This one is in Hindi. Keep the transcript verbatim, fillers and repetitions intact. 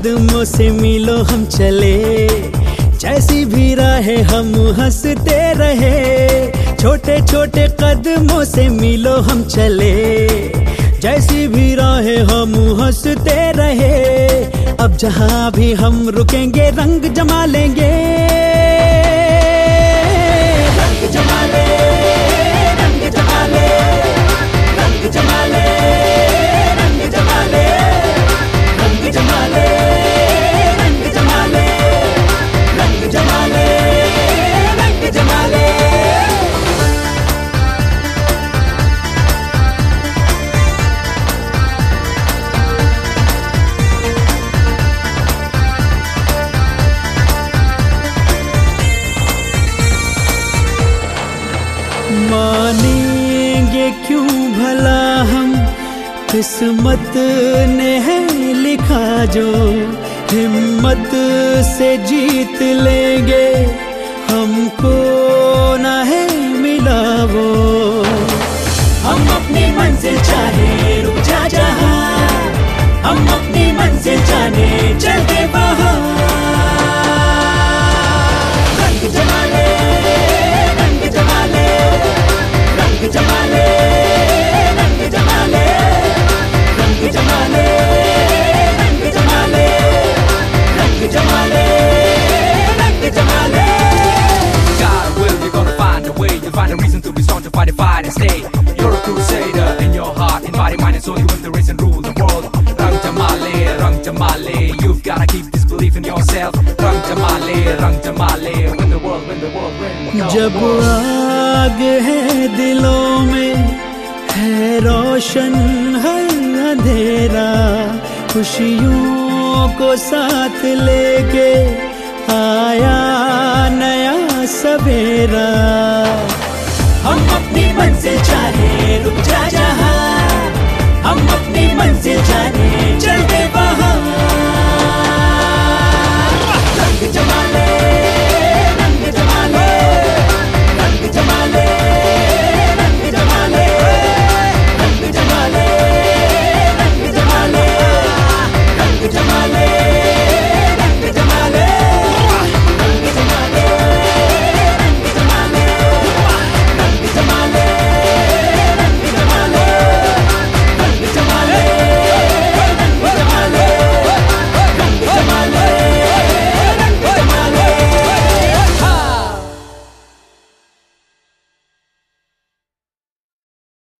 कदमों से मिलो हम चले, जैसी भी राहें हम हंसते रहे। छोटे छोटे कदमों से मिलो हम चले, जैसी भी राहें हम हंसते रहे। अब जहां भी हम रुकेंगे रंग जमा लेंगे, रंग जमा ले, रंग जमा ले, रंग जमा ले, रंग जमा ले, रंग जमा ले, रंग जमा ले, रंग जमा ले, रंग जमा ले। मानेंगे क्यों भला हम, किस्मत ने है लिखा जो। हिम्मत से जीत लेंगे, हमको ना है मिला वो। हम अपनी मंजिल चाहे रुक जा जहां, हम अपनी मंजिल जाने चलते वहां। रंग जमा ले, रंग जमा ले, रंग जमा ले, रंग जमा ले, रंग जमा ले, रंग जमा ले, रंग जमा ले, रंग जमा ले। God will, you're gonna find a way. You'll find a reason to be strong, to fight the fight and stay. You're a crusader in your heart, in body, mind and soul. You want the race and rule the world. Rang Jamale, Rang Jamale, you've gotta keep this belief in yourself. Rang Jamale, Rang Jamale, win the world, win the world, win. जब आग है दिलों में, है रोशन है अंधेरा, खुशियों को साथ लेके आया नया सवेरा। हम अपनी मंजिल चाहे रुक जा जहां, हम अपनी मंजिल जाने चलते वहां।